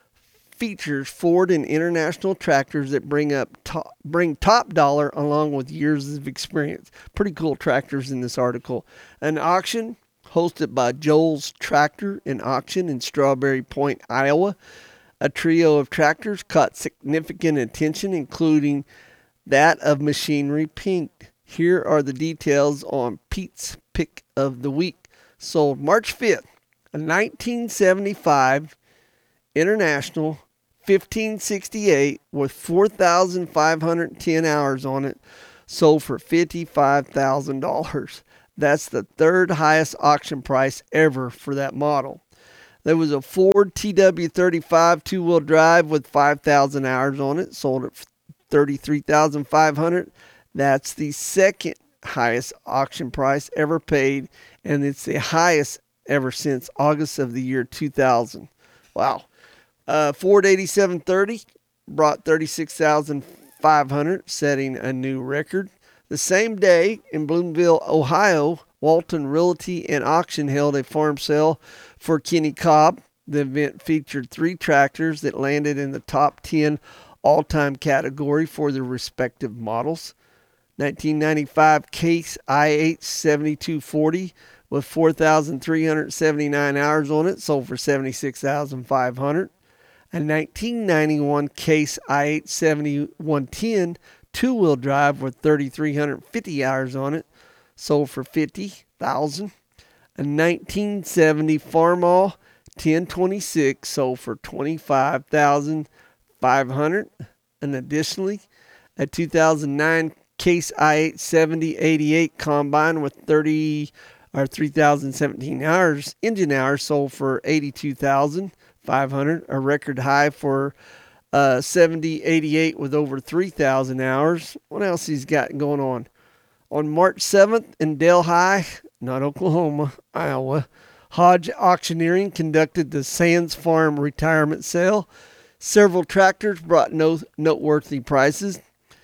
features Ford and International tractors that bring up top, bring top dollar along with years of experience. Pretty cool tractors in this article. An auction hosted by Joel's Tractor and Auction in Strawberry Point, Iowa. A trio of tractors caught significant attention, including that of Machinery Pink. Here are the details on Pete's pick of the week. Sold March fifth, a nineteen seventy-five International fifteen sixty-eight with four thousand five hundred ten hours on it, sold for fifty-five thousand dollars. That's the third highest auction price ever for that model. There was a Ford T W thirty-five two-wheel drive with five thousand hours on it, sold at thirty-three thousand five hundred dollars. That's the second highest auction price ever paid, and it's the highest ever since August of the year two thousand. Wow. Uh, Ford eighty-seven thirty brought thirty-six thousand five hundred dollars, setting a new record. The same day in Bloomville, Ohio, Walton Realty and Auction held a farm sale for Kenny Cobb. The event featured three tractors that landed in the top ten all-time category for their respective models. nineteen ninety-five Case I H seventy-two forty with four thousand three hundred seventy-nine hours on it, sold for seventy-six thousand five hundred dollars. A nineteen ninety-one Case I H seventy-one ten two-wheel drive with three thousand three hundred fifty hours on it, sold for fifty thousand dollars. A nineteen seventy Farmall ten twenty-six sold for twenty-five thousand five hundred dollars. And additionally, a two thousand nine Case I H seventy eighty-eight combine with thirty or three thousand seventeen hours engine hours sold for eighty-two thousand five hundred dollars, a record high for uh, seventy eighty-eight with over three thousand hours. What else he's got going on? On March seventh in Delhi, not Oklahoma, Iowa, Hodge Auctioneering conducted the Sands Farm retirement sale. Several tractors brought no noteworthy prices.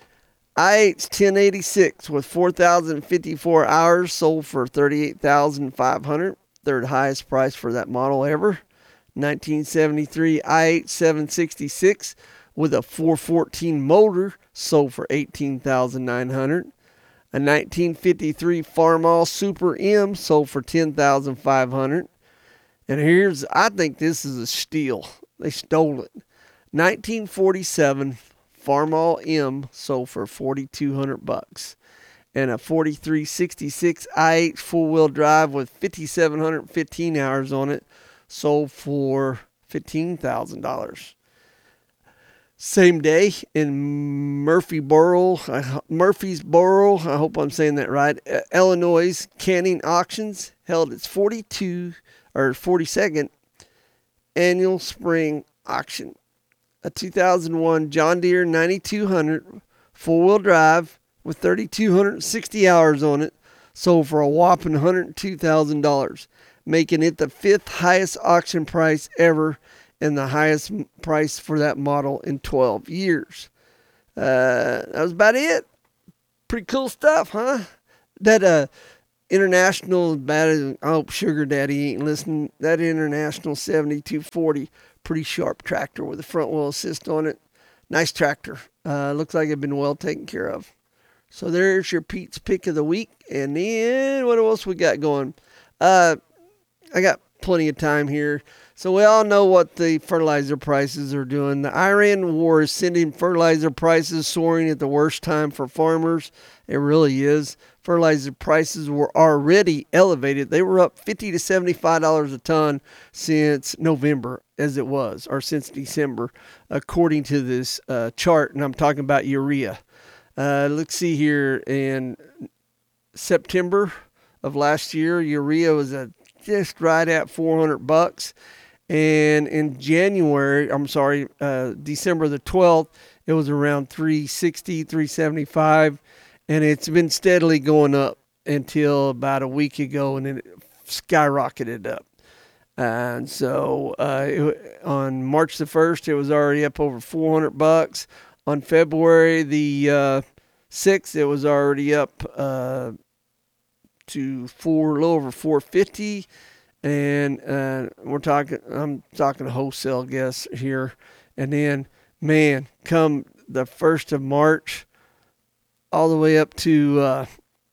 I H ten eighty-six with four thousand fifty-four hours sold for thirty-eight thousand five hundred dollars. third highest price for that model ever. nineteen seventy-three I eight seven sixty-six with a four fourteen motor sold for eighteen thousand nine hundred dollars. A nineteen fifty-three Farmall Super M sold for ten thousand five hundred dollars. And here's, I think this is a steal. They stole it. nineteen forty-seven Farmall M sold for forty-two hundred bucks. And a forty-three sixty-six I eight four-wheel drive with five thousand seven hundred fifteen hours on it sold for fifteen thousand dollars. Same day in Murphyboro, Murphysboro, I hope I'm saying that right, Illinois, Canning Auctions held its forty-two or forty-second annual spring auction. A two thousand one John Deere ninety-two hundred four-wheel drive with three thousand two hundred sixty hours on it sold for a whopping one hundred two thousand dollars, making it the fifth highest auction price ever and the highest price for that model in twelve years. Uh, that was about it. Pretty cool stuff, huh? That uh, International, bad as, I hope Sugar Daddy ain't listening. That International seventy-two forty, pretty sharp tractor with a front wheel assist on it. Nice tractor. Uh, looks like it's been well taken care of. So there's your Pete's Pick of the Week. And then what else we got going? Uh, I got plenty of time here. So we all know what the fertilizer prices are doing. The Iran war is sending fertilizer prices soaring at the worst time for farmers. It really is. Fertilizer prices were already elevated. They were up fifty to seventy-five dollars a ton since November, as it was, or since December, according to this uh, chart. And I'm talking about urea. Uh, let's see here. In September of last year, urea was at just right at four hundred bucks. And in January, I'm sorry, uh, December the twelfth, it was around three sixty, three seventy-five. And it's been steadily going up until about a week ago, and then it skyrocketed up. And so uh, it, on March the first, it was already up over four hundred bucks. On February the uh, sixth, it was already up uh, to four, a little over four fifty. And uh, we're talking, I'm talking wholesale guess here. And then, man, come the first of March, all the way up to uh,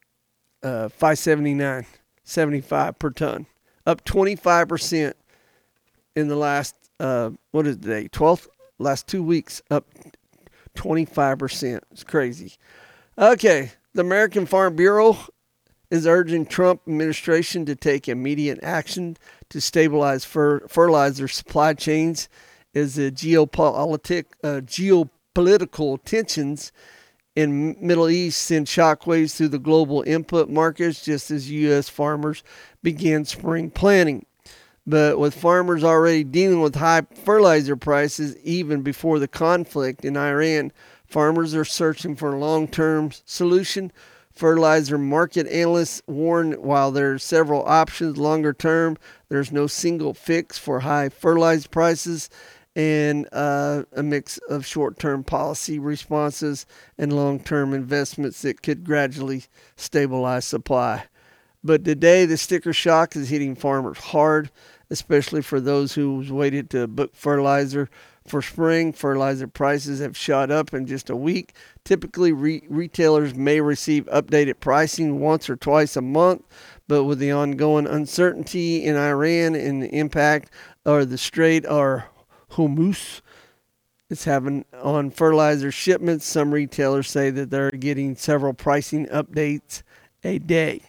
uh, five seventy-nine, seventy-five per ton, up twenty-five percent in the last, uh, what is the day, twelfth? Last two weeks, up twenty-five percent. It's crazy. Okay, the American Farm Bureau is urging Trump administration to take immediate action to stabilize fer- fertilizer supply chains as the geopolitic, uh, geopolitical tensions in Middle East send shockwaves through the global input markets just as U S farmers begin spring planting. But with farmers already dealing with high fertilizer prices even before the conflict in Iran, farmers are searching for a long-term solution. Fertilizer market analysts warn while there are several options longer term, there's no single fix for high fertilizer prices and uh, a mix of short-term policy responses and long-term investments that could gradually stabilize supply. But today, the sticker shock is hitting farmers hard, especially for those who waited to book fertilizer for spring. Fertilizer prices have shot up in just a week. Typically, re- retailers may receive updated pricing once or twice a month, but with the ongoing uncertainty in Iran and the impact of the Strait or Hormuz it's having on fertilizer shipments, some retailers say that they're getting several pricing updates a day.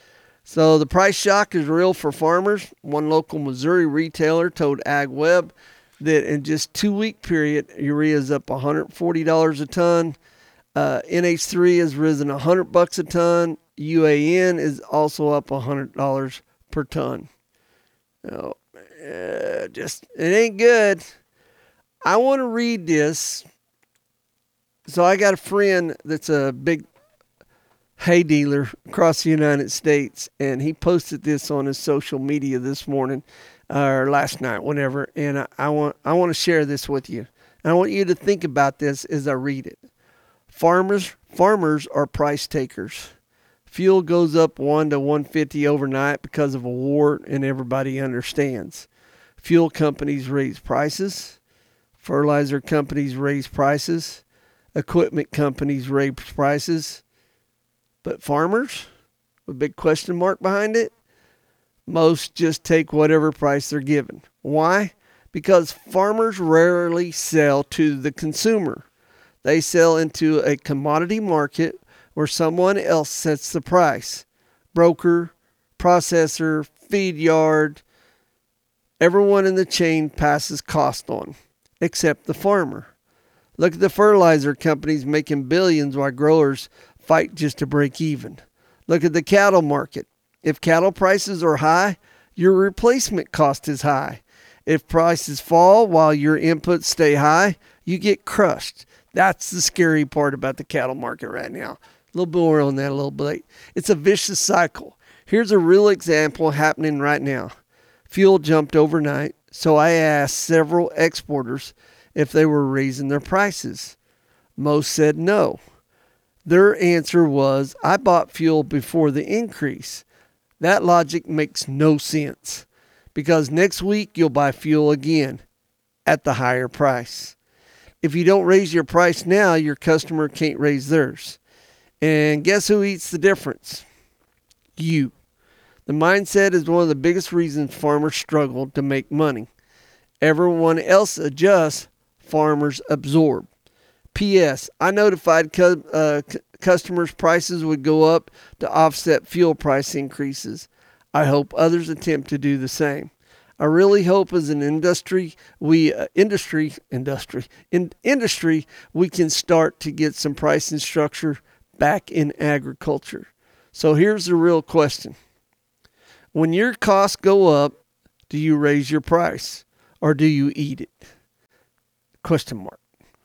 So the price shock is real for farmers. One local Missouri retailer told AgWeb that in just two-week period, urea is up one hundred forty dollars a ton. Uh, N H three has risen one hundred bucks a ton. U A N is also up one hundred dollars per ton. Oh, uh, just it ain't good. I want to read this. So I got a friend that's a big hay dealer across the United States, and he posted this on his social media this morning or last night, whatever. And I, I want I want to share this with you. And I want you to think about this as I read it. Farmers farmers are price takers. Fuel goes up one to one fifty overnight because of a war, and everybody understands. Fuel companies raise prices. Fertilizer companies raise prices. Equipment companies raise prices. But farmers, a big question mark behind it, most just take whatever price they're given. Why? Because farmers rarely sell to the consumer. They sell into a commodity market where someone else sets the price. Broker, processor, feed yard, everyone in the chain passes cost on, except the farmer. Look at the fertilizer companies making billions while growers fight just to break even. Look at the cattle market. If cattle prices are high, your replacement cost is high. If prices fall while your inputs stay high, you get crushed. That's the scary part about the cattle market right now. A little more on that a little bit. It's a vicious cycle. Here's a real example happening right now. Fuel jumped overnight, so I asked several exporters if they were raising their prices. Most said no. Their answer was, I bought fuel before the increase. That logic makes no sense, because next week you'll buy fuel again at the higher price. If you don't raise your price now, your customer can't raise theirs. And guess who eats the difference? You. The mindset is one of the biggest reasons farmers struggle to make money. Everyone else adjusts, farmers absorb. P S. I notified cu- uh, c- customers prices would go up to offset fuel price increases. I hope others attempt to do the same. I really hope as an industry, we uh, industry, industry, in, industry, we can start to get some pricing structure back in agriculture. So here's the real question. When your costs go up, do you raise your price or do you eat it? Question mark.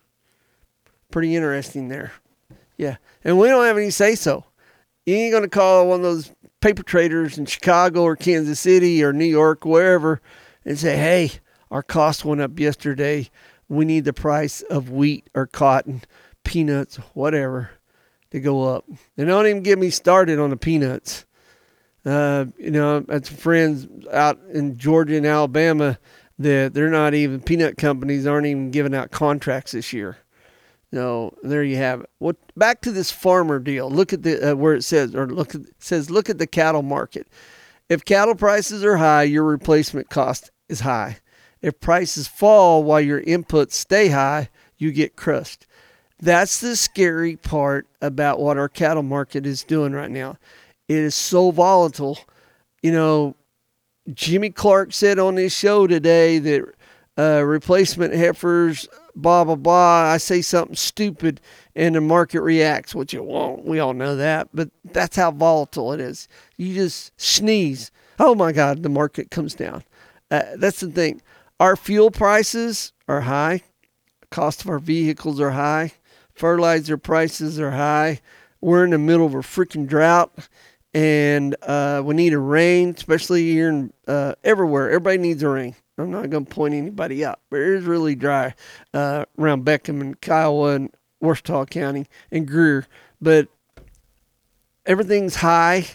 Pretty interesting there. Yeah. And we don't have any say so. You ain't going to call one of those paper traders in Chicago or Kansas City or New York, wherever, and say, hey, our cost went up yesterday. We need the price of wheat or cotton, peanuts, whatever, to go up. And don't even get me started on the peanuts. Uh, you know, I had some friends out in Georgia and Alabama that they're not even, peanut companies aren't even giving out contracts this year. So there you have it. What, back to this farmer deal. Look at the uh, where it says, or look at, it says, look at the cattle market. If cattle prices are high, your replacement cost is high. If prices fall while your inputs stay high, you get crushed. That's the scary part about what our cattle market is doing right now. It is so volatile. You know, Jimmy Clark said on his show today that uh, replacement heifers, blah, blah, blah. I say something stupid and the market reacts, which it won't. We all know that. But that's how volatile it is. You just sneeze. Oh, my God, the market comes down. Uh, that's the thing. Our fuel prices are high. Cost of our vehicles are high. Fertilizer prices are high. We're in the middle of a freaking drought. And uh, we need a rain, especially here in uh, everywhere. Everybody needs a rain. I'm not going to point anybody out, but it is really dry uh, around Beckham and Kiowa and Ouachita County and Greer. But everything's high,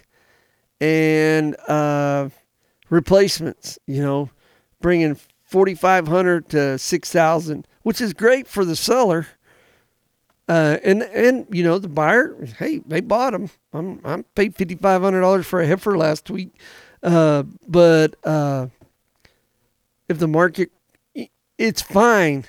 and uh, replacements, you know, bringing forty-five hundred to six thousand, which is great for the seller. Uh, and, and, you know, the buyer, hey, they bought them. I'm, I'm paid fifty-five hundred dollars for a heifer last week. Uh, but, uh, if the market, it's fine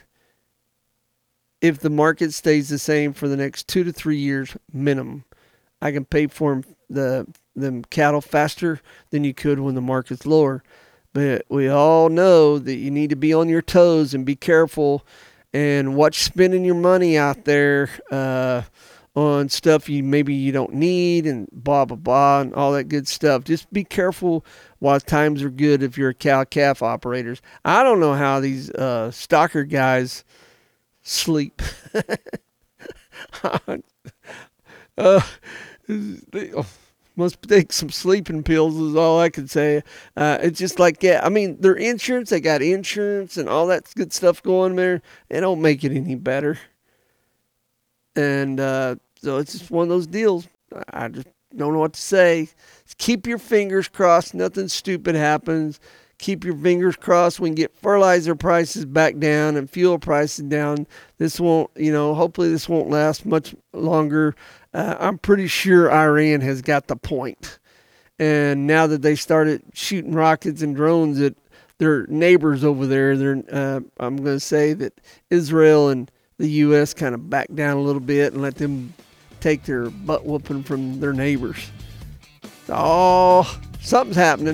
if the market stays the same for the next two to three years minimum. I can pay for them, the, them cattle faster than you could when the market's lower. But we all know that you need to be on your toes and be careful and watch spending your money out there uh, on stuff you maybe you don't need and blah, blah, blah, and all that good stuff. Just be careful while times are good if you're a cow-calf operators. I don't know how these uh, stocker guys sleep. uh, they must take some sleeping pills is all I could say. Uh, it's just like, yeah, I mean, their insurance, they got insurance and all that good stuff going there. They don't make it any better. And uh, so it's just one of those deals. I just don't know what to say. Keep your fingers crossed. Nothing stupid happens. Keep your fingers crossed. We can get fertilizer prices back down and fuel prices down. This won't, you know, hopefully this won't last much longer. Uh, I'm pretty sure Iran has got the point. And now that they started shooting rockets and drones at their neighbors over there, they're, uh, I'm going to say that Israel and the U S kind of back down a little bit and let them take their butt whooping from their neighbors. Oh, something's happening.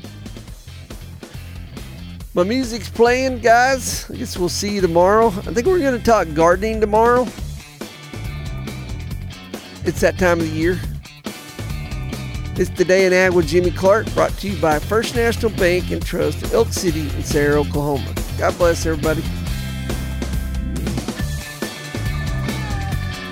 My music's playing, guys. I guess we'll see you tomorrow. I think we're going to talk gardening tomorrow. It's that time of the year. It's Today in Ag with Jimmy Clark, brought to you by First National Bank and Trust, Elk City and Sarah, Oklahoma. God bless everybody.